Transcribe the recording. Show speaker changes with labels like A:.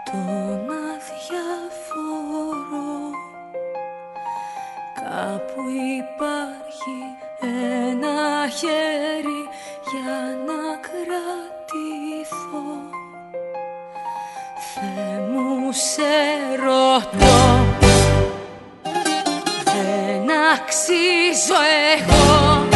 A: τον αδιαφορώ. Κάπου υπάρχει ένα χέρι για να κρατηθώ. Θεέ μου, σε ρωτώ, δεν αξίζω εγώ